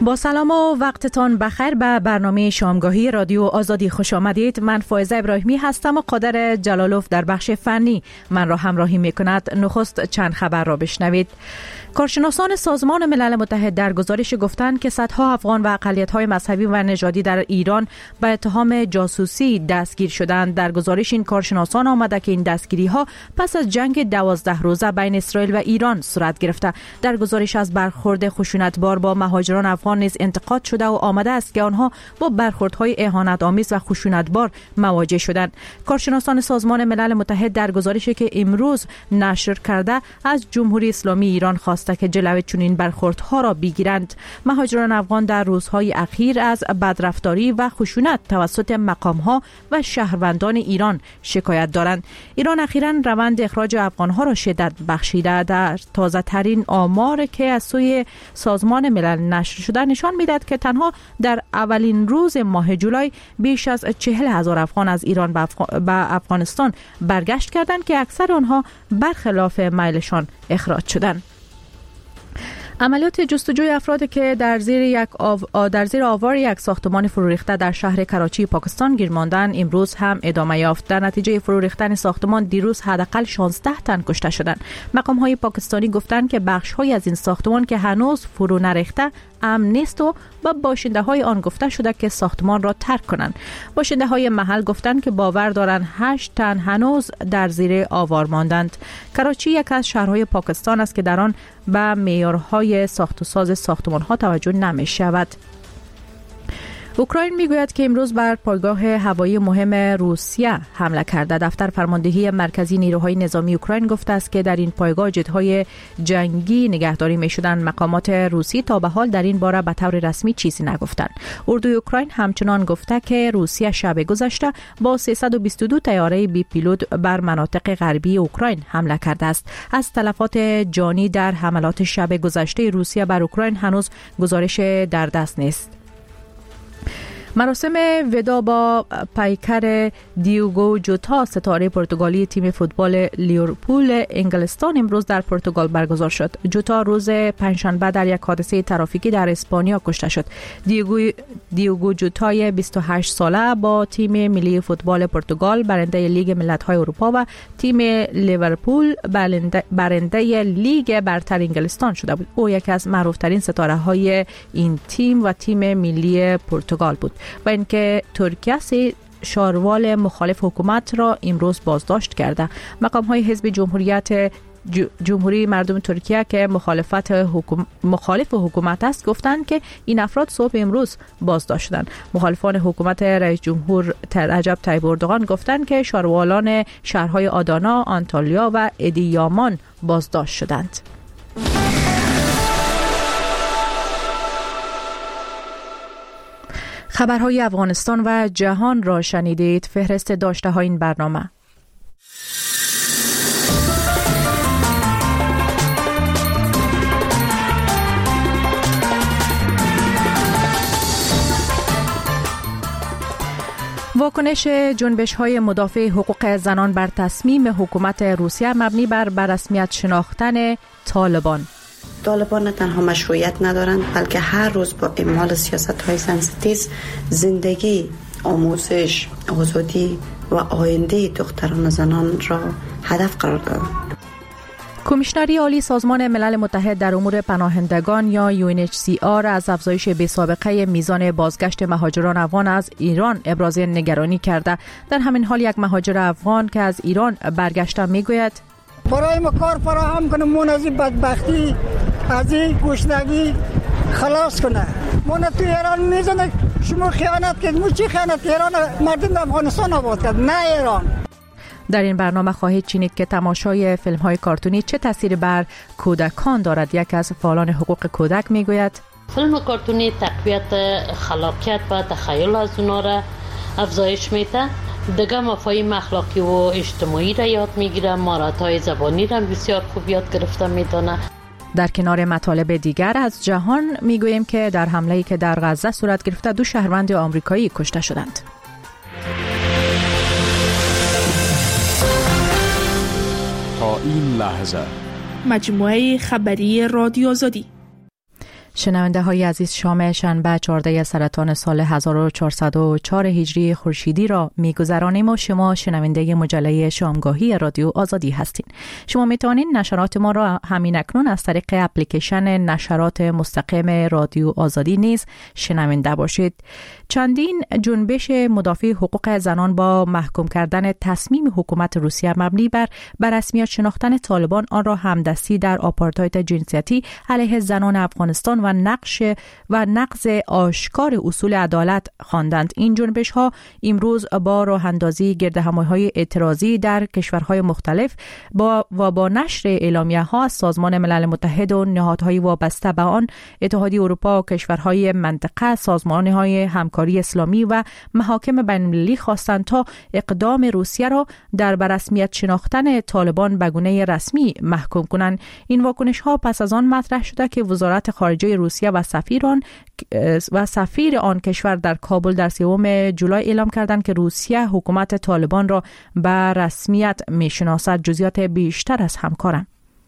با سلام و وقتتان بخیر به برنامه شامگاهی رادیو آزادی خوش آمدید. من فائزه ابراهیمی هستم و قادر جلالوف در بخش فنی من را همراهی می کند. نخست چند خبر را بشنوید. کارشناسان سازمان ملل متحد در گزارش گفتند که صدها افغان و اقلیت‌های مذهبی و نژادی در ایران به اتهام جاسوسی دستگیر شدند. در گزارش این کارشناسان آمده که این دستگیری‌ها پس از جنگ 12 روزه بین اسرائیل و ایران صورت گرفته. در گزارش از برخورد خشونتبار با مهاجران افغان نیز انتقاد شده و آمده است که آنها با برخوردهای اهانت‌آمیز و خشونتبار مواجه شدند. کارشناسان سازمان ملل متحد در گزارشی که امروز نشر کرده از جمهوری اسلامی ایران خواسته که جلوی چنین برخوردها را بگیرند. مهاجران افغان در روزهای اخیر از بدرفتاری و خشونت توسط مقام‌ها و شهروندان ایران شکایت دارند. ایران اخیراً روند اخراج افغان‌ها را شدت بخشیده. در تازه‌ترین آمار که از سوی سازمان ملل نشر شده نشان می‌دهد که تنها در اولین روز ماه جولای بیش از 40,000 افغان از ایران به افغانستان برگشت کردند که اکثر آنها برخلاف میلشان اخراج شدند. عملیات جستجوی افرادی که در زیر آوار یک ساختمان فرو ریخته در شهر کراچی پاکستان گیر ماندند امروز هم ادامه یافت. در نتیجه فرو ریختن ساختمان دیروز حداقل 16 تن کشته شدند. مقام‌های پاکستانی گفتند که بخش‌های از این ساختمان که هنوز فرو نریخته امن نیست و با باشنده‌های آن گفته شده که ساختمان را ترک کنند. باشنده‌های محل گفتند که باور دارند 8 تن هنوز در زیر آوار ماندند. کراچی یک از شهرهای پاکستان است که در آن به معیارهای ساخت و ساز ساختمان‌ها توجه نمی‌شود. اوکراین میگوید که امروز بر پایگاه هوایی مهم روسیه حمله کرده. دفتر فرماندهی مرکزی نیروهای نظامی اوکراین گفته است که در این پایگاه جت‌های جنگی نگهداری می‌شدند. مقامات روسی تا به حال در این باره به طور رسمی چیزی نگفتند. اردوی اوکراین همچنان گفته که روسیه شب گذشته با 322 طیاره بی پیلوت بر مناطق غربی اوکراین حمله کرده است. از تلفات جانی در حملات شب گذشته روسیه بر اوکراین هنوز گزارش در دست نیست. مراسم ودا با پیکر دیوگو جوتا ستاره پرتغالی تیم فوتبال لیورپول انگلستان امروز در پرتغال برگزار شد. جوتا روز پنجشنبه در یک حادثه ترافیکی در اسپانیا کشته شد. دیوگو جوتای 28 ساله با تیم ملی فوتبال پرتغال برنده لیگ ملت‌های اروپا و تیم لیورپول برنده لیگ برتر انگلستان شده بود. او یکی از معروف‌ترین ستاره‌های این تیم و تیم ملی پرتغال بود. و اینکه ترکیه شاروال مخالف حکومت را امروز بازداشت کرده. مقام‌های حزب جمهوری مردم ترکیه که مخالف حکومت است گفتند که این افراد صبح امروز بازداشت شدند. مخالفان حکومت رئیس جمهور رجب طیب اردوغان گفتند که شاروالان شهرهای آدانا، آنتالیا و ادیامان بازداشت شدند. خبرهای افغانستان و جهان را شنیدید. فهرست داشته های این برنامه. واکنش جنبش‌های مدافع حقوق زنان بر تصمیم حکومت روسیه مبنی بر رسمیت شناختن طالبان نه تنها مشروعیت ندارند بلکه هر روز با اعمال سیاست‌های زن‌ستیز زندگی، آموزش، آزادی و آینده دختران و زنان را هدف قرار دادند. کمیشنری عالی سازمان ملل متحد در امور پناهندگان یا UNHCR از افزایش بی‌سابقه میزان بازگشت مهاجران افغان از ایران ابراز نگرانی کرده. در همین حال یک مهاجر افغان که از ایران برگشته میگوید برای ما کار فراهم کنه، مون از این بدبختی، از این گشنگی خلاص کنه. مون تو ایران میزنه شما خیانت کرد. مو چی خیانت؟ ایران مردم افغانستان آباد کرد، نه ایران. در این برنامه خواهید شنید که تماشای فیلم‌های کارتونی چه تأثیری بر کودکان دارد. یک از فعالان حقوق کودک میگوید فیلم کارتونی تقویت خلاقیت و تخیل از اونا را افزایش میده. دیگه مفاهیم اخلاقی و اجتماعی را یاد میگیره. مهارت‌های زبانی را بسیار خوب یاد گرفته میدونه. در کنار مطالب دیگر از جهان میگوییم که در حمله‌ای که در غزه صورت گرفته 2 شهروند آمریکایی کشته شدند. تا این لحظه مجموعه خبری رادیو آزادی. شنونده های عزیز، شام شنبه 14 سرطان سال 1404 هجری خورشیدی را می‌گذرانیم و شما شنونده مجله شامگاهی رادیو آزادی هستین. شما میتوانید نشرات ما را همین اکنون از طریق اپلیکیشن نشرات مستقیم رادیو آزادی نیز شنونده باشید. چندین جنبش مدافع حقوق زنان با محکوم کردن تصمیم حکومت روسیه مبنی بر رسمیت شناختن طالبان آن را همدستی در آپارتاید جنسیتی علیه زنان افغانستان و نقض آشکار اصول عدالت خواندند. این جنبش ها امروز با راه اندازی گردهمایی‌های اعتراضی در کشورهای مختلف با نشر اعلامیه ها از سازمان ملل متحد و نهادهای وابسته به آن، اتحادیه اروپا و کشورهای منطقه، سازمان‌های همکاری اسلامی و محاکم بین‌المللی خواستند تا اقدام روسیه را در رسمیت شناختن طالبان به گونه رسمی محکوم کنند. این واکنش ها پس از آن مطرح شده که وزارت خارجه روسیه و سفیر آن کشور در کابل در 3 جولای اعلام کردند که روسیه حکومت طالبان را به رسمیت میشناسد. جزئیات بیشتر از همکارم.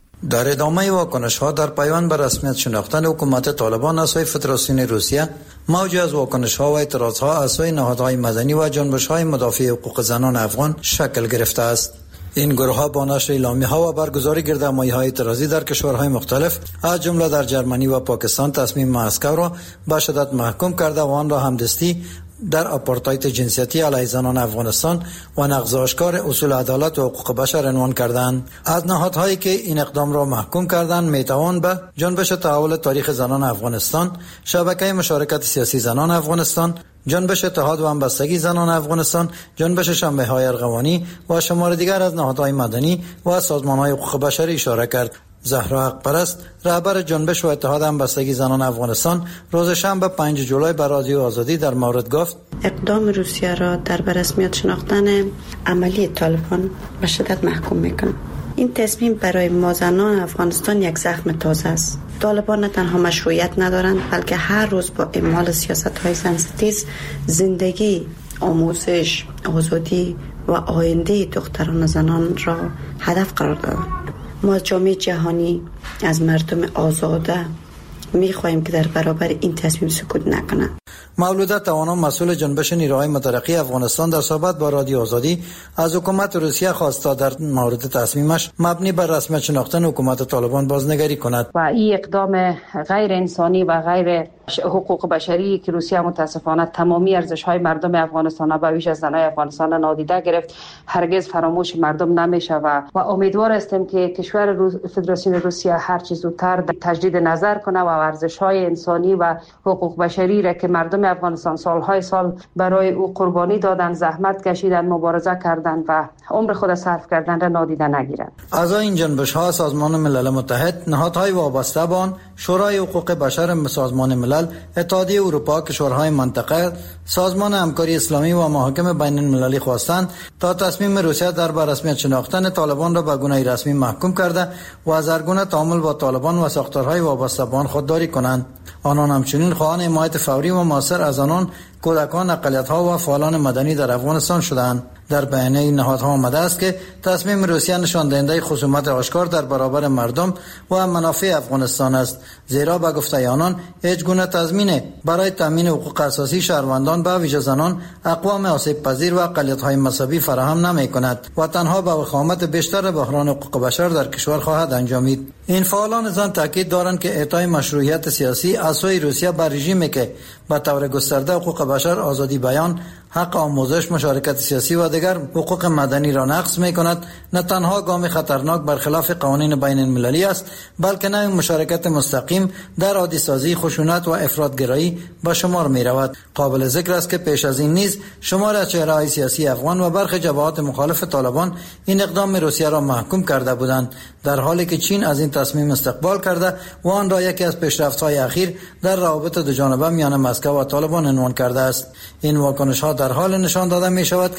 در ادامه واکنش‌ها در پیوند به رسمیت شناختن حکومت طالبان از سوی فدراسیون روسیه، موجی از واکنش‌ها و اعتراض‌ها از سوی نهادهای مدنی و جنبش‌های مدافع حقوق زنان افغان شکل گرفته است. این گروه‌ها با نشر اعلامیه‌ها و برگزاری گردهمایی‌های اعتراضی در کشورهای مختلف از جمله در جرمنی و پاکستان تصمیم مسکو را به شدت محکوم کرده و آن را همدستی در آپارتاید جنسیتی علیه زنان افغانستان و نقض آشکار اصول عدالت و حقوق بشر عنوان کردند. از نهادهایی که این اقدام را محکوم کردند میتوان به جنبش تحول تاریخ زنان افغانستان، شبکه مشارکت سیاسی زنان افغانستان، جنبش اتحاد و همبستگی زنان افغانستان، جنبش شنبه‌های ارغوانی و شمار دیگر از نهادهای مدنی و سازمان‌های حقوق بشری اشاره کرد. زهرا حق‌پرست، رهبر جنبش و اتحاد همبستگی زنان افغانستان، روز شنبه 5 جولای به رادیو آزادی در مورد گفت: اقدام روسیه را در رسمیت شناختن عملی طالبان به شدت محکوم می‌کنم. این تصمیم برای ما زنان افغانستان یک زخم تازه است. طالبان نه تنها مشروعیت ندارند، بلکه هر روز با اعمال سیاست‌های زن‌ستیز زندگی، آموزش، آزادی و آینده دختران و زنان را هدف قرار دادند. ما از جامعه جهانی، از مردم آزاده می‌خواهیم که در برابر این تصمیم سکوت نکنند. مولوده توانا، مسئول جنبش نیروهای مترقی افغانستان، در صحبت با رادیو آزادی از حکومت روسیه خواست تا در مورد تصمیمش مبنی بر رسمیت شناختن حکومت طالبان بازنگری کند. و این اقدام غیر انسانی و غیر حقوق بشری که روسیه متاسفانه تمامی ارزش‌های مردم افغانستان به ویژه زنان افغانستان نادیده گرفت، هرگز فراموش مردم نمیشه و امیدوار هستیم که کشور فدراسیون روسیه هر چه زودتر تجدید نظر کنه و ارزش‌های انسانی و حقوق بشری را که مردم افغانستان سالهای سال برای او قربانی دادن، زحمت کشیدن، مبارزه کردند و عمر خود صرف کردن را نادیده نگیرند. اعضای این جنبش‌ها سازمان ملل متحد، نهادهای وابسته به آن، شورای حقوق بشر، سازمان ملل، اتحادیه اروپا، کشورهای منطقه، سازمان همکاری اسلامی و محاکم بین‌المللی خواستند تا تصمیم روسیه در رسمیت شناختن طالبان را به گونه رسمی محکوم کرده و از هر گونه تعامل با طالبان و ساختارهای وابسته به آن خودداری کنند. آنان همچنین خواهان حمایت فوری و موثر از آنان، کودکان، اقلیت‌ها و فعالان مدنی در افغانستان شدند. در بیانیه این نهادها آمده است که تصمیم روسیه نشان دهنده خصومت آشکار در برابر مردم و منافع افغانستان است، زیرا به گفته آنان هیچ گونه تضمین برای تامین حقوق اساسی شهروندان به ویژه زنان، اقوام آسیب پذیر و اقلیت‌های مذهبی فراهم نمی‌کند و تنها به وخامت بیشتر بحران حقوق بشر در کشور خواهد انجامید. این فعالان زن تاکید دارند که اعطای مشروعیت سیاسی از سوی روسیه بر رژیمی که به طور گسترده حقوق بشر، آزادی بیان، حق آموزش، مشارکت سیاسی و دیگر حقوق مدنی را نقض می‌کند، نه تنها گام خطرناک برخلاف قوانین بین المللی است، بلکه نوع مشارکت مستقیم در عادی‌سازی خشونت و افراط‌گرایی به شمار می‌رود. قابل ذکر است که پیش از این نیز شمار از چهره‌های سیاسی افغان و برخی جبهات مخالف طالبان این اقدام روسیه را محکوم کرده بودند، در حالی که چین از این تصمیم استقبال کرده و آن را یکی از پیشرفت‌های اخیر در روابط دو جانبه میان مسکو و طالبان عنوان کرده است. این واکنش‌ها در حال نشان داده می‌شود که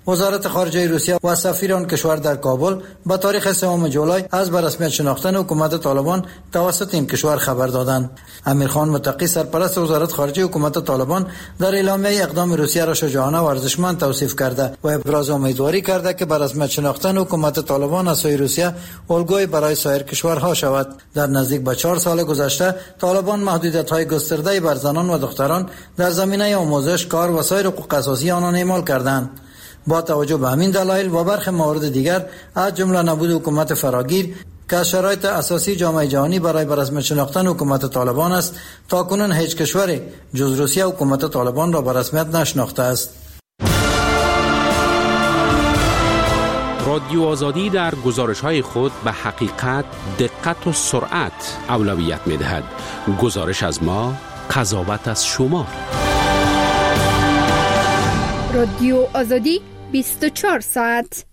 وزارت خارجه روسیه و سفیر آن کشور در کابل با تاریخ 3 جولای از به رسمیت شناختن حکومت طالبان توسط این کشور خبر دادند. امیرخان متقی سرپرست وزارت خارجه حکومت طالبان در اعلامیه اقدام روسیه را شجاعانه و ارزشمند توصیف کرده و ابراز امیدواری کرده که به رسمیت شناختن حکومت طالبان از سوی روسیه الگوی برای سایر کشورها شود. در نزدیک به 4 سال گذشته طالبان محدودیت‌های گسترده بر زنان و دختران در زمینه آموزش، کار و سایر حقوق اساسی آنان اعمال کردند. با توجه به همین دلایل و برخی موارد دیگر از جمله نبود حکومت فراگیر که شرایط اساسی جامعه جهانی برای به رسمیت شناختن حکومت طالبان است، تاکنون هیچ کشوری جز روسیه حکومت طالبان را به رسمیت نشناخته است. رادیو آزادی در گزارش‌های خود به حقیقت، دقت و سرعت اولویت می‌دهد. گزارش از ما، قضاوت از شما. رادیو آزادی 24 ساعت.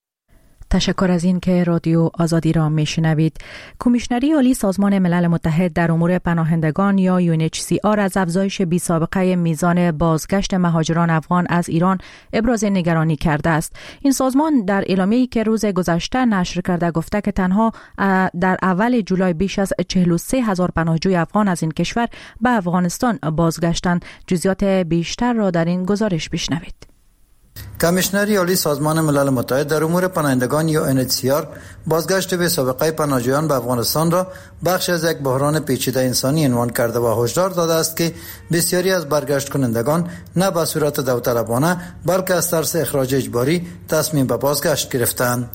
تشکر از این که رادیو آزادی را میشنوید. کمیشنری عالی سازمان ملل متحد در امور پناهندگان یا UNHCR از افزایش بی‌سابقه میزان بازگشت مهاجران افغان از ایران ابراز نگرانی کرده است. این سازمان در اعلامیه‌ای که روز گذشته نشر کرده گفته که تنها در اول جولای بیش از 43,000 پناهجوی افغان از این کشور به افغانستان بازگشتند. جزئیات بیشتر را در این گزارش بشنوید. کمیشنری عالی سازمان ملل متحد در امور پناهندگان یا UNHCR بازگشت به سابقه پناهجویان به افغانستان را بخش از یک بحران پیچیده انسانی عنوان کرده و هشدار داده است که بسیاری از برگشت کنندگان نه به صورت داوطلبانه بلکه از ترس اخراج اجباری تصمیم به بازگشت گرفتند.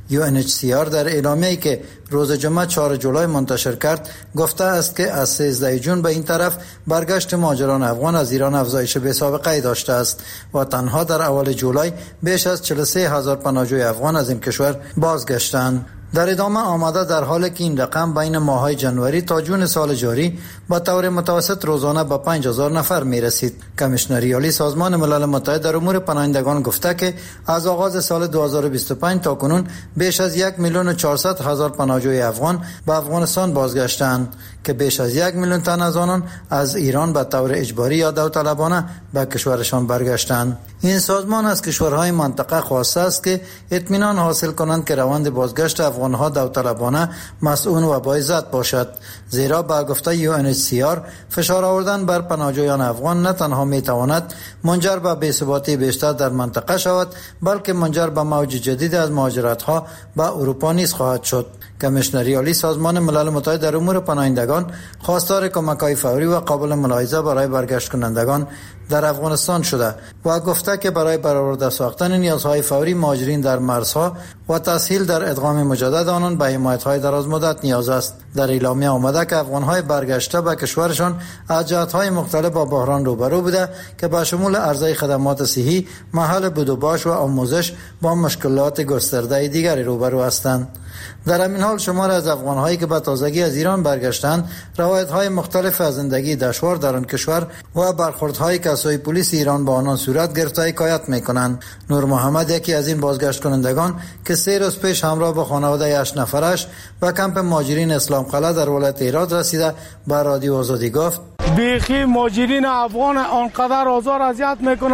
UNHCR در اعلامیه‌ای که روز جمعه 4 جولای منتشر کرد گفته است که از 13 جون به این طرف برگشت مهاجران افغان از ایران افزایش بی‌سابقه‌ای داشته است و تنها در اول جولای بیش از 43,000 پناهجوی افغان از این کشور بازگشتند. در ادامه آمده در حالی که این رقم بین ماه‌های جنوری تا جون سال جاری با طور متوسط روزانه به 5,000 نفر می رسید. کمیشنری عالی سازمان ملل متحد در امور پناهندگان گفته که از آغاز سال 2025 تا کنون بیش از 1,400,000 پناهجوی افغان به افغانستان بازگشتند که بیش از 1 میلیون تن از آنان از ایران به طور اجباری یا داوطلبانه به کشورشان برگشتند. این سازمان از کشورهای منطقه خواسته است که اطمینان حاصل کنند که روند بازگشت افغانها داوطلبانه مسئول و باعزت باشد، زیرا با گفته UNHCR فشار آوردن بر پناهجویان افغان نه تنها میتواند منجر به بی‌ثباتی بیشتر در منطقه شود بلکه منجر به موج جدید از مهاجرت‌ها به اروپا نیز خواهد شد. کمیشنری عالی سازمان ملل متحد در امور پناهندگان خواستار کمک‌های فوری و قابل ملاحظه برای برگشت کنندگان در افغانستان شده و گفته که برای برآورده ساختن نیازهای فوری مهاجرین در مرزها و تسهیل در ادغام مجدد آنان به حمایت‌های دراز مدت نیاز است. در اعلامیه آمده که افغان‌های برگشته به کشورشان از جهت‌های مختلف با بحران روبرو بوده که به شمول عرضه خدمات صحی، محل بود و باش و آموزش با مشکلات گسترده دیگری روبرو هستند. در همین حال شمار از افغان‌هایی که به تازگی از ایران برگشتند روایت‌های مختلف از زندگی دشوار در آن کشور و برخوردهایی که از سوی پلیس ایران با آنان صورت گرفته حکایت می‌کنند. نور محمد یکی از این بازگشت کنندگان که 3 روز پیش همراه با خانواده 8 نفرش به کمپ مهاجرین اسلام قلعه در ولایت هرات رسیده به رادیو آزادی گفت بیخی مهاجرین افغان آنقدر آزار اذیت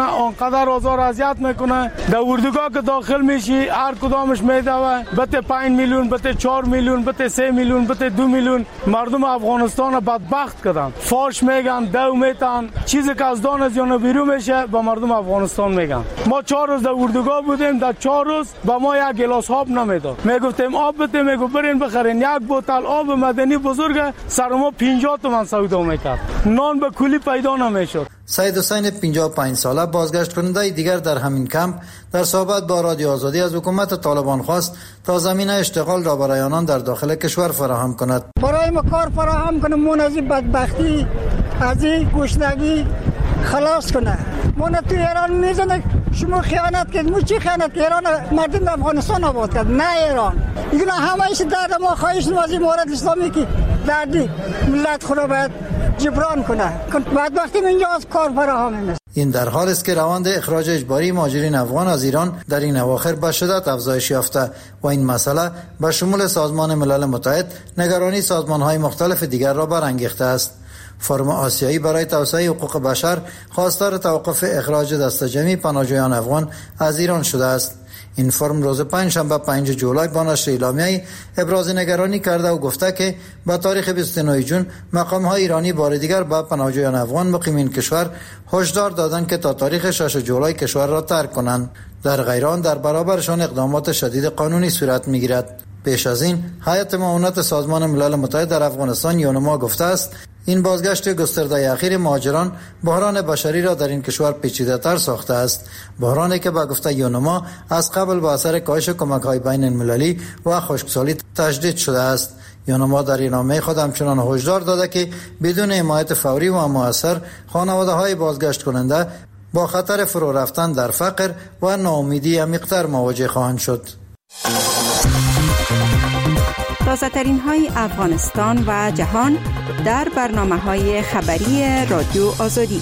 میکنه در اردوگاه که داخل میشی هر کدامش میدوه بته 5 میلیون بته 4 میلیون بته 3 میلیون بته 2 میلیون مردم افغانستان بدبخت کردن، فاش میگن، دو میتن، چیزی که از دان از یانو بیرون میشه با مردم افغانستان میگن. ما 4 روز در اردوگاه بودیم، در 4 روز با ما یک گلاس آب نمیداد. میگفتیم آب بده، میگو برین بخرین. یک بوتل آب مدنی بزرگ سر ما 50 تومان سودا میکرد، نان به کولی پیدا نمیشد. سید حسین 55 ساله بازگشت کننده دیگر در همین کمپ در صحبت با رادیو آزادی از حکومت طالبان خواست تا زمینه اشتغال را برای آنان در داخل کشور فراهم کند. برای ما کار فراهم کنه، مون از این بدبختی از این گشنگی خلاص کنه. مون تو ایران میزنه شما خیانت کرد. مو چی خیانت کرد؟ ایران مردم افغانستان آباد کرد، نه ایران. اینا همه ایش درد ما خواهش نوازی مورد اسلامی که دردی ملت خود باید جبران کنه. بعد وقتی اینجا از کار فراهم نیست. این در حال است که روند اخراج اجباری مهاجرین افغان از ایران در این اواخر به شدت افزایش یافته و این مسئله به شمول سازمان ملل متحد نگرانی سازمان‌های مختلف دیگر را برانگیخته است. فورم آسیایی برای توسعه حقوق بشر خواستار توقف اخراج دسته‌جمعی پناهجویان افغان از ایران شده است. این فرم روز پنجشنبه 5 جولای با نشر اعلامیه‌ای ابراز نگرانی کرده و گفته که با تاریخ 29 جون مقام‌های ایرانی بار دیگر به پناهجویان افغان مقیمین کشور هشدار دادند که تا تاریخ 6 جولای کشور را ترک کنند. در غیر آن در برابرشان اقدامات شدید قانونی صورت می‌گیرد. پیش از این هیئت معاونت سازمان ملل متحد در افغانستان یونما گفته است این بازگشت گسترده اخیر مهاجران بحران بشری را در این کشور پیچیده‌تر ساخته است، بحرانی که به گفته یونما از قبل با اثر کاهش کمک‌های بین المللی و خشکسالی تجدید شده است. یونما در اعلامیه خود همچنان هشدار داده که بدون حمایت فوری و مؤثر خانواده‌های بازگشت کننده با خطر فرو رفتن در فقر و ناامیدی عمیق‌تر مواجه خواهند شد. تازه‌ترین های افغانستان و جهان در برنامه‌های خبری رادیو آزادی.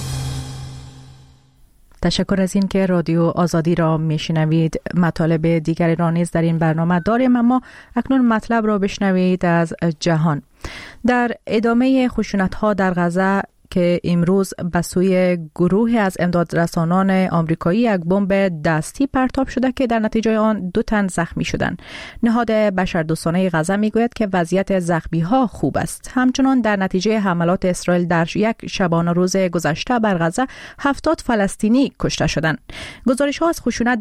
تشکر از این که رادیو آزادی را میشنوید. مطالب دیگری را نیز در این برنامه داریم، اما اکنون مطلب را بشنوید از جهان. در ادامه خشونت‌ها در غزه که امروز به سوی گروه از امدادرسانان آمریکایی یک بمب دستی پرتاب شده که در نتیجه آن 2 تن زخمی شدند. نهاد بشردوستانه غزه میگوید که وضعیت زخمی‌ها خوب است. همچنان در نتیجه حملات اسرائیل در یک شبانه روز گذشته بر غزه 70 فلسطینی کشته شدند. گزارش‌ها از خشونت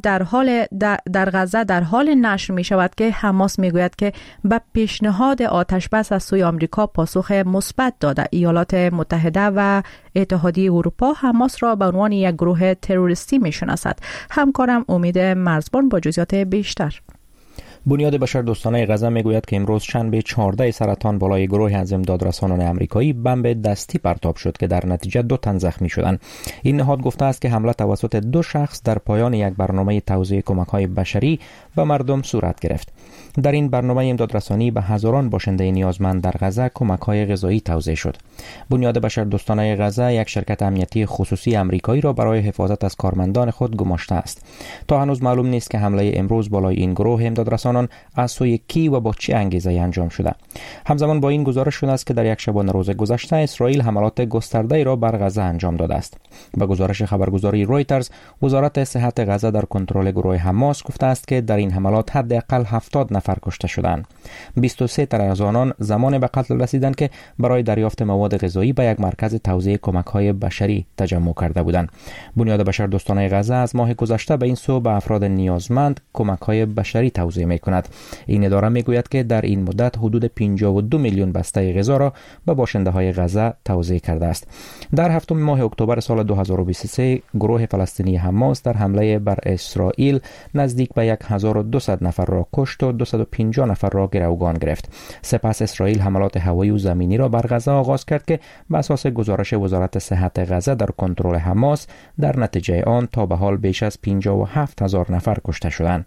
در غزه در حال نشر می‌شود که حماس میگوید که به پیشنهاد آتش‌بس از سوی آمریکا پاسخ مثبت داده. ایالات متحده و اتحادیه اروپا حماس را به عنوان یک گروه تروریستی می‌شناسد. همکارم امید مرزبان با جزئیات بیشتر. بنیاد بشردوستانه غزه میگوید که امروز شنبه 14 سرطان بالای گروه از امدادرسانان آمریکایی بمب دستی پرتاب شد که در نتیجه 2 تن زخمی شدند. این نهاد گفته است که حمله توسط 2 شخص در پایان یک برنامه توزیع کمک‌های بشری به مردم صورت گرفت. در این برنامه امدادرسانی به هزاران باشنده نیازمند در غزه کمک‌های غذایی توزیع شد. بنیاد بشردوستانه غزه یک شرکت امنیتی خصوصی آمریکایی را برای حفاظت از کارمندان خود گماشته است. تا هنوز معلوم نیست که حمله امروز بالای این گروه امدادرسانان از سوی کی و با چه انگیزه‌ای انجام شده. همزمان با این گزارش شده است که در یک شبانه روز گذشته اسرائیل حملات گسترده‌ای را بر غزه انجام داده است. با گزارش خبرگزاری رویترز، وزارت صحت غزه در کنترل گروه حماس گفته است که در این حملات حداقل 70 نفر کشته شدند. 23 تن از آنان زمان به قتل رسیدند که برای دریافت مواد غذایی به یک مرکز توزیع کمک‌های بشری تجمع کرده بودند. بنیاد بشردوستانه غزه از ماه گذشته به این سو به افراد نیازمند کمک‌های بشری توزیع می‌کند. این اداره میگوید که در این مدت حدود 52 میلیون بسته غذا را به باشنده‌های غزه توزیع کرده است. در هفتم ماه اکتبر سال 2023 گروه فلسطینی حماس در حمله بر اسرائیل نزدیک به 1200 نفر را کشت و 250 نفر را گروگان گرفت. سپس اسرائیل حملات هوایی و زمینی را بر غزه آغاز کرد که بر اساس گزارش وزارت صحت غزه در کنترل حماس در نتیجه آن تا به حال بیش از 57000 نفر کشته شدند.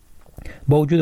با وجود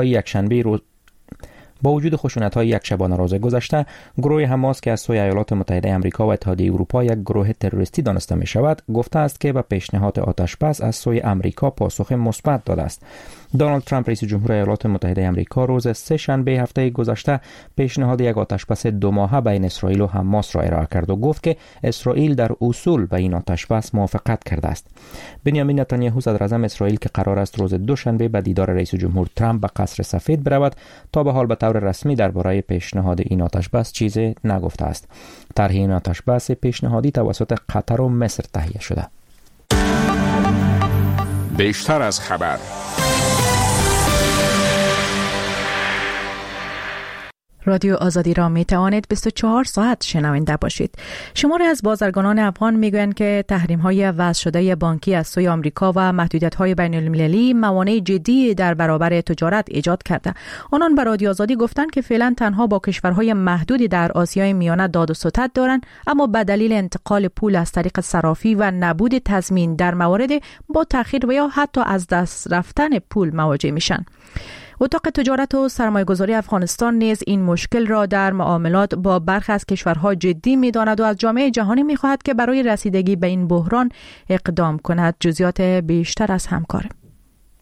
خشونت‌های یک شبانه روز گذشته، گروه حماس که از سوی ایالات متحده آمریکا و اتحادیه اروپا یک گروه تروریستی دانسته می شود، گفته است که به پیشنهاد آتش‌بس از سوی آمریکا پاسخ مثبت داده است. دونالد ترامپ رئیس جمهور ایالات متحده آمریکا روز سه شنبه هفته گذشته پیشنهاد یک آتش‌بس 2 ماهه بین اسرائیل و حماس را ارائه کرد و گفت که اسرائیل در اصول به این آتش‌بس موافقت کرده است. بنیامین نتانیاهو صدر اعظم اسرائیل که قرار است روز دوشنبه به دیدار رئیس جمهور ترامپ به قصر سفید برود، تا به حال به طور رسمی درباره پیشنهاد این آتش‌بس چیزی نگفته است. طرح این آتش‌بس پیشنهادی توسط قطر و مصر تهیه شده. بیشتر از خبر. رادیو آزادی را می توانید 24 ساعت شنونده باشید. شماری از بازرگانان افغان میگویند که تحریم‌های وضع شده بانکی از سوی آمریکا و محدودیت‌های بین‌المللی موانع جدی در برابر تجارت ایجاد کرده. آنان به رادیو آزادی گفتند که فعلا تنها با کشورهای محدودی در آسیای میانه داد و ستد دارند، اما به دلیل انتقال پول از طریق صرافی و نبود تضمین در موارد با تأخیر و یا حتی از دست رفتن پول مواجه میشن. اتاق تجارت و سرمایه‌گذاری افغانستان نیز این مشکل را در معاملات با برخی از کشورها جدی می‌داند و از جامعه جهانی می‌خواهد که برای رسیدگی به این بحران اقدام کند. جزئیات بیشتر از همکارم.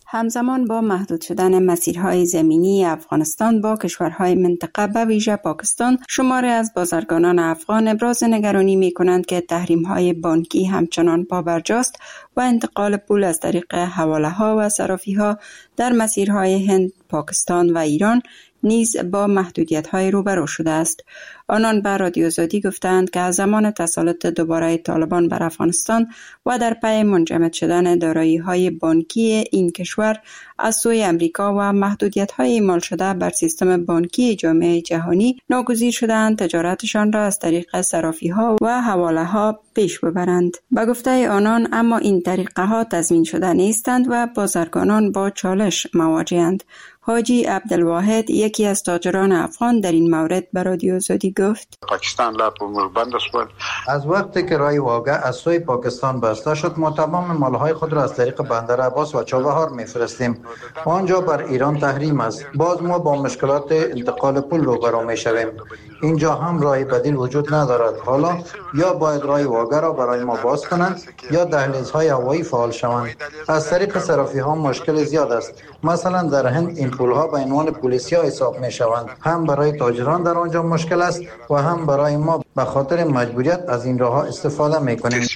همزمان با محدود شدن مسیرهای زمینی افغانستان با کشورهای منطقه به ویژه پاکستان، شماری از بازرگانان افغان ابراز نگرانی می‌کنند که تحریم‌های بانکی همچنان پابرجاست و انتقال پول از طریق حواله‌ها و صرافی‌ها در مسیرهای هند، پاکستان و ایران نیز با محدودیت‌های روبرو شده است. آنان به رادیو آزادی گفتند که از زمان تسلط دوباره طالبان بر افغانستان و در پی منجمد شدن دارایی‌های بانکی این کشور از سوی امریکا و محدودیت‌های اعمال شده بر سیستم بانکی جامعه جهانی، ناگزیر شدند تجارتشان را از طریق صرافی‌ها و حواله‌ها پیش ببرند. به گفته آنان اما این طریقه‌ها تضمین شده نیستند و بازرگانان با چالش مواجه‌اند. حاجی عبدالواحد، یکی از تاجران افغان، در این مورد به رادیو آزادی گفت: پاکستان بند شد. از وقتی که راه واگه از سوی پاکستان بسته شد، ما تمام مالهای خود را از طریق بندر عباس و چابهار میفرستیم. آنجا بر ایران تحریم است. باز ما با مشکلات انتقال پول روبرو میشویم. اینجا هم راه بدیل وجود ندارد. حالا یا باید راه واگه را برای ما باز کنند یا دهلیزهای هوایی فعال شوند. از طریق صرافی ها مشکل زیاد است. مثلا در هند این پولها به عنوان پولیسیا حساب می شوند. هم برای تاجران در آنجا مشکل است و هم برای ما به خاطر مجبوریت از این راه ها استفاده می کنیم.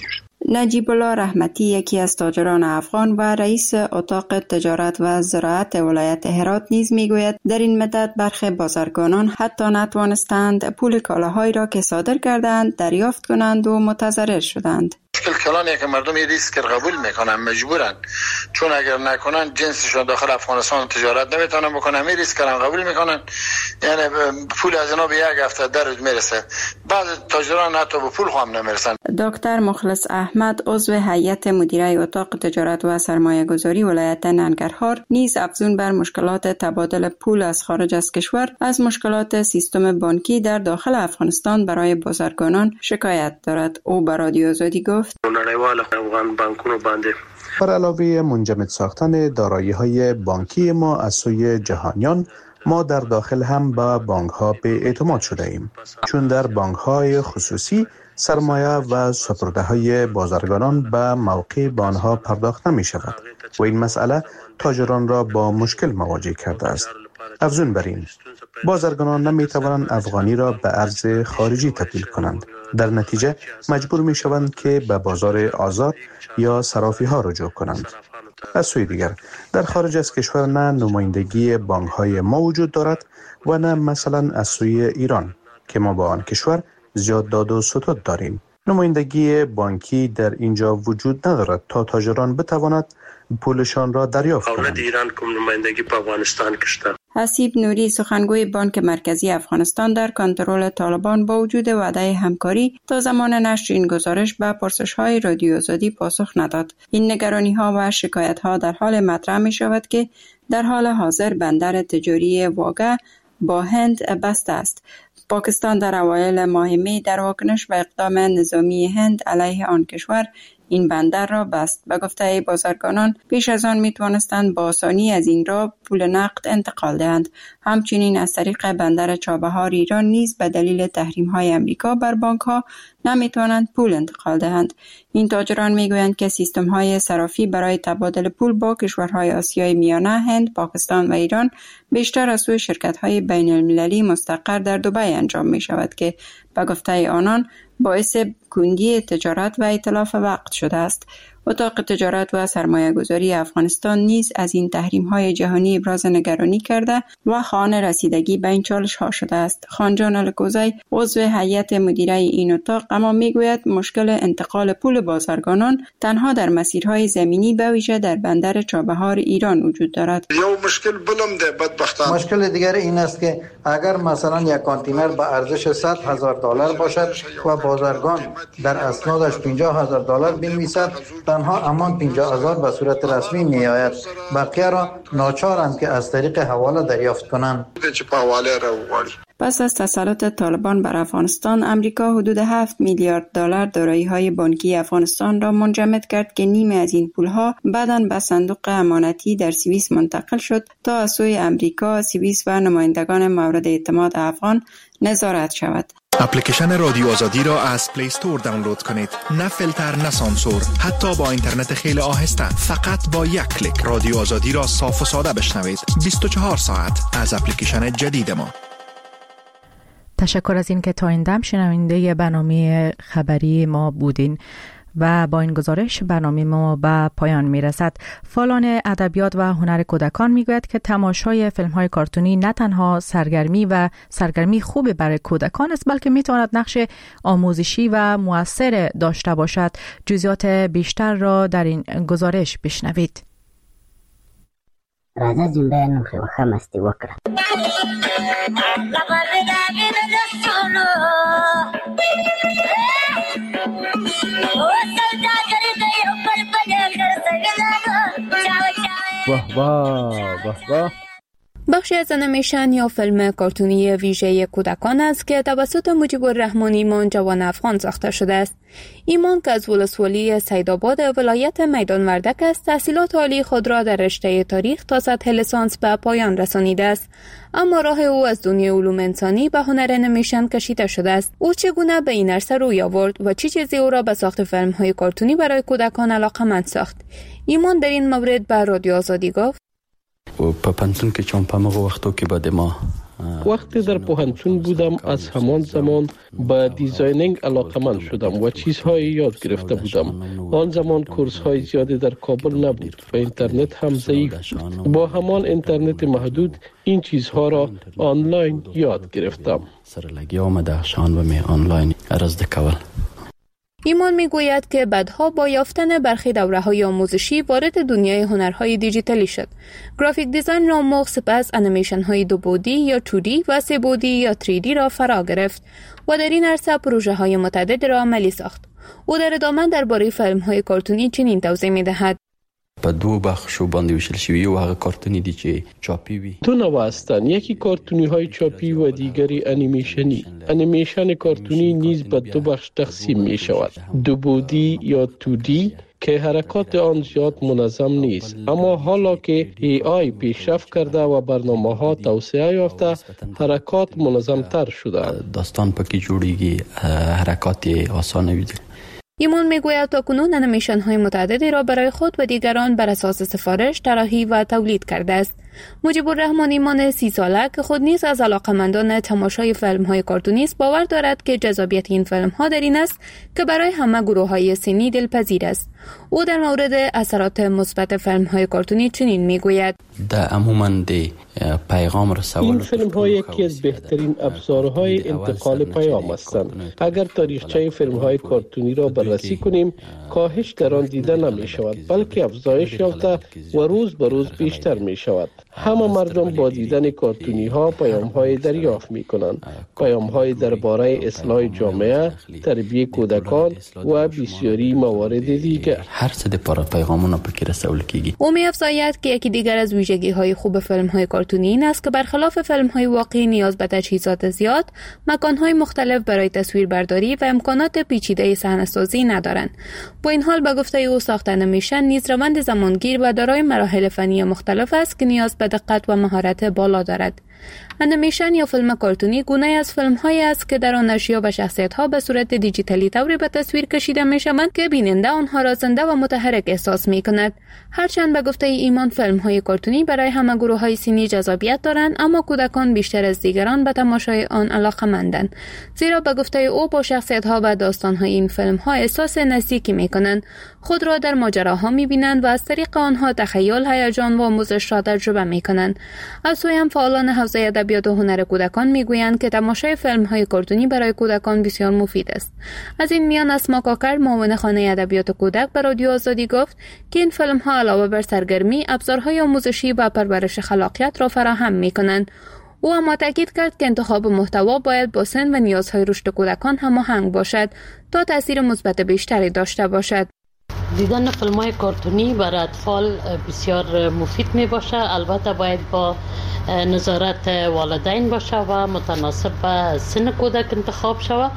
نجیب الله رحمتی، یکی از تاجران افغان و رئیس اتاق تجارت و زراعت ولایت هرات، نیز میگوید در این مدت برخی بازرگانان حتی نتوانستند پول کالاهایی را که صادر کردند دریافت کنند و متضرر شدند. کلانی که مردم این ریسک قبول میکنن مجبورن، چون اگر نکنن جنسشون داخل افغانستان تجارت نمیتونن بکنن، این ریسک رو قبول میکنن. یعنی پول از اینا به یک هفته در روز میرسه. بعض تاجران حتی به پول هم نمیرسن. دکتر مخلص احمد، عضو هیئت مدیره اتاق تجارت و سرمایه گذاری ولایت ننگرهار، نیز افزون بر مشکلات تبادل پول از خارج از کشور، از مشکلات سیستم بانکی در داخل افغانستان برای بازرگانان شکایت دارد. او به رادیو آزادی گفت: بر علاوه منجمد ساختن دارایی‌های بانکی ما از سوی جهانیان، ما در داخل هم به بانک‌ها به اعتماد شده ایم، چون در بانک‌های خصوصی سرمایه و سپرده‌های بازرگانان به موقع به آنها پرداخت نمی‌شود و این مسئله تاجران را با مشکل مواجه کرده است. افزون بر این، بازرگانان نمی‌توانند افغانی را به ارز خارجی تبدیل کنند. در نتیجه مجبور می‌شوند که به بازار آزاد یا صرافی‌ها رجوع کنند. از سوی دیگر در خارج از کشور نه نمایندگی بانک‌های ما وجود دارد و نه مثلا از سوی ایران که ما با آن کشور زیاد داد و ستد داریم. نمایندگی بانکی در اینجا وجود ندارد تا تاجران بتواند پولشان را دریافت کنند. ایران کوم نمایندگی په افغانستان کې شته. حسیب نوری، سخنگوی بانک مرکزی افغانستان، در کنترل طالبان با وجود وعده همکاری تا زمان نشر این گزارش به پرسش‌های رادیو آزادی پاسخ نداد. این نگرانی‌ها و شکایت‌ها در حال مطرح می‌شود که در حال حاضر بندر تجاری واگه با هند بسته است. پاکستان در اوایل ماه می در واکنش به اقدام نظامی هند علیه آن کشور این بندر را بست. به گفته بازرگانان پیش از آن می توانستند با آسانی از این راه پول نقد انتقال دهند. همچنین از طریق بندر چابهار ایران نیز به دلیل تحریم های امریکا بر بانک ها نمی توانند پول انتقال دهند. این تاجران می گویند که سیستم های صرافی برای تبادل پول با کشورهای آسیای میانه، هند، پاکستان و ایران بیشتر از سوی شرکت های بین المللی مستقر در دبی انجام می شود که به گفته آنان باعث کندی تجارت و ائتلاف وقت شده است. اتاق تجارت و سرمایه گذاری افغانستان نیز از این تحریم های جهانی ابراز نگرانی کرده و خانه رسیدگی به این چالش ها شده است. خانجان الکوزی، عضو هیئت مدیره این اتاق، اما میگوید مشکل انتقال پول بازرگانان تنها در مسیرهای زمینی به ویژه در بندر چابهار ایران وجود دارد. مشکل دیگر این است که اگر مثلا یک کانتینر به ارزش $100,000 باشد و بازرگان در اسنادش $50,000 بنویسد، تنها امان 50,000 به صورت رسمی می آید. بقیه را ناچارند که از طریق حواله دریافت کنند. پس از تسلط طالبان بر افغانستان، امریکا حدود $7 میلیارد دارایی‌های بانکی افغانستان را منجمد کرد که نیمه از این پولها بعداً به صندوق امانتی در سوئیس منتقل شد تا از سوی امریکا، سوئیس و نمایندگان مورد اعتماد افغان نظارت شود. اپلیکیشن رادیو آزادی را از پلی استور دانلود کنید. نه فیلتر نه سانسور، حتی با اینترنت خیلی آهسته. فقط با یک کلیک رادیو آزادی را صاف و ساده بشنوید. 24 ساعت از اپلیکیشن جدید ما. تشکر از این که تا این دم شنونده برنامه خبری ما بودین و با این گزارش برنامه ما به پایان می رسد. فعالان ادبیات و هنر کودکان می گوید که تماشای فیلم های کارتونی نه تنها سرگرمی خوبی برای کودکان است، بلکه می تواند نقش آموزشی و مؤثر داشته باشد. جزئیات بیشتر را در این گزارش بشنوید. راځه جنبه نن خو مستی وکړه. واه واه واه واه. بخشی از انیمیشن یا فیلم کارتونی ویژه کودکان است که توسط مجیب الرحمن ایمان جوان افغان ساخته شده است. ایمان که از ولسوالی سیدآباد ولایت میدان وردک است، تحصیلات عالی خود را در رشته تاریخ تا سطح لیسانس به پایان رسانیده است، اما راه او از دنیای علوم انسانی به هنر انیمیشن کشیده شده است. او چگونه به این عرصه روی آورد و چه چیزی او را به ساخت فیلم‌های کارتونی برای کودکان علاقه‌مند ساخت؟ ایمان در این مورد به رادیو آزادی گفت: په پوهنتون کې چې په هغه وختو کې بعد ما وقتی در پوهنتون بودم از همان زمان به دیزاینینگ علاقه‌مند شدم و چیزهایی یاد گرفته بودم. آن زمان کورس‌های زیادی در کابل نبود و اینترنت هم ضعیف بود. با همان اینترنت محدود این چیزها را آنلاین یاد گرفتم. سرلگی آمده شان و می آنلاین ارزده کول. ایمان میگوید که بعدها با یافتن برخی دوره‌های آموزشی وارد دنیای هنرهای دیجیتالی شد. گرافیک دیزاین را آموخت، سپس انیمیشن‌های 2 بعدی یا 2D و 3 بعدی یا 3D را فرا گرفت و در این عرصه پروژه‌های متعدد را عملی ساخت. او در ادامه درباره فیلم‌های کارتونی چنین توضیح می‌دهد: په دوه بخشو باندې ویشل شوی او هغه کارتونی دي چې چاپی وي. دو نوع هستند، یکی کارتونی های چاپی و دیگری انیمیشنی. انیمیشن کارتونی نیز به 2 بخش تقسیم می شود: 2 بعدی یا 2D که حرکات آن زیاد منظم نیست، اما حالا که AI پیشرفت کرده و برنامه‌ها توسعه یافته، حرکات منظم‌تر شده. داستان پکې جوړیږي، حرکات آسانه وي. ایمان میگوید تاکنون انیمیشن‌های متعددی را برای خود و دیگران بر اساس سفارش طراحی و تولید کرده است. مجیب الرحمن ایمان 30 ساله که خود نیز از علاقه‌مندان تماشای فیلم‌های کارتونی است باور دارد که جذابیت این فیلم‌ها در این است که برای همه گروه‌های سنی دلپذیر است. او در مورد اثرات مثبت فیلم‌های کارتونی چنین میگوید: در عموماً پیغام رسول این فیلم‌ها یکی از بهترین ابزارهای انتقال پیام هستند. اگر تاریخچه فیلم‌های کارتونی را بررسی کنیم، کاهش در آن دیده نمی‌شود، بلکه افزایش یافته و روز به روز بیشتر می‌شود. همه مردم با دیدن کارتونی ها پیام های دریافت می کنند، پیام های درباره اصلاح جامعه، تربیت کودکان و بسیاری موارد دیگر. هر څه د پر پیغامونه پکې رسول کیږي. او می افزاید که یکی دیگر از ویژگی های خوب فیلم های کارتونی این است که برخلاف فیلم های واقعی نیاز به تجهیزات زیاد، مکان های مختلف برای تصویربرداری و امکانات پیچیده صحنه‌سازی ندارند. با این حال به گفته او ساخت انیمیشن نیز روند زمانگیر و دارای مراحل فنی مختلف است که نیاز به دقت و مهارت بالا دارد. انیمیشن یا فیلم کارتونی گونه‌ای از فیلم‌هایی است که در آن اشیا و شخصیت‌ها به صورت دیجیتالی طوری به تصویر کشیده می‌شوند که بیننده آنها را زنده و متحرک احساس می‌کند. هرچند به گفته ایمان فیلم‌های کارتونی برای همه گروه‌های سنی جذابیت دارند، اما کودکان بیشتر از دیگران به تماشای آن علاقه‌مندند، زیرا به گفته او با شخصیت‌ها و داستان‌های این فیلم‌ها احساس نزدیکی می‌کنند، خود را در ماجراها می‌بینند و از طریق آنها تخیل، هیجان و آموزش را تجربه می‌کنند. از سوی هم فعالان حوزه ادبیات و هنر کودکان میگویند که تماشای فیلم‌های کارتونی برای کودکان بسیار مفید است. از این میان اسما کاکر، معاون خانه ادبیات کودک، به رادیو آزادی گفت که این فیلم‌ها علاوه بر سرگرمی، ابزارهای آموزشی و پرورش خلاقیت را فراهم می‌کنند. او اما تاکید کرد که انتخاب محتوا باید با سن و نیازهای رشد کودکان هماهنگ باشد تا تاثیر مثبت بیشتری داشته باشد. دیدن فیلم‌های کارتونی برای اطفال بسیار مفید می باشه، البته باید با نظارت والدین باشه و متناسب به سن کودک انتخاب شود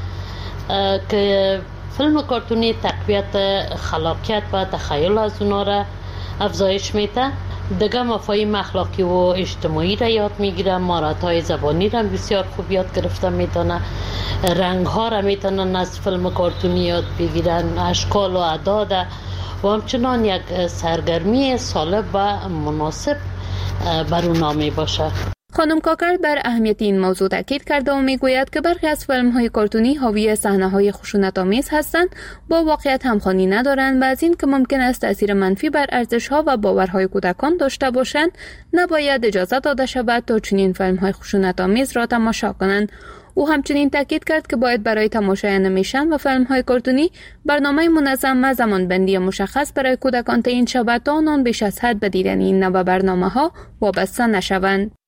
که فیلم کارتونی تقویت خلاقیت و تخیل از اونا را افزایش میده دیگه مفاهیم اخلاقی و اجتماعی را یاد میگیره، مهارت‌های زبانی را بسیار خوب یاد گرفته میتونه، رنگ‌ها را میتونن از فیلم کارتونی یاد بگیرن، اشکال و اعداد و همچنان یک سرگرمی سالم و مناسب بر اونها می باشه. خانم کاکر بر اهمیت این موضوع تاکید کرده و میگوید که برخی از فیلم‌های کارتونی حاوی صحنه‌های خشونت‌آمیز هستند، با واقعیت همخوانی ندارند و از این که ممکن است تأثیر منفی بر ارزش‌ها و باورهای کودکان داشته باشند، نباید اجازه داده شود تا چنین فیلم‌های خشونت‌آمیز را تماشا کنند. او همچنین تاکید کرد که باید برای تماشای انیمیشن و فیلم‌های کارتونی برنامه منظم و زمانبندی مشخص برای کودکان تعیین شود تا آنان بیش از حد به دیدن این نوع برنامه‌ها وابسته نشوند.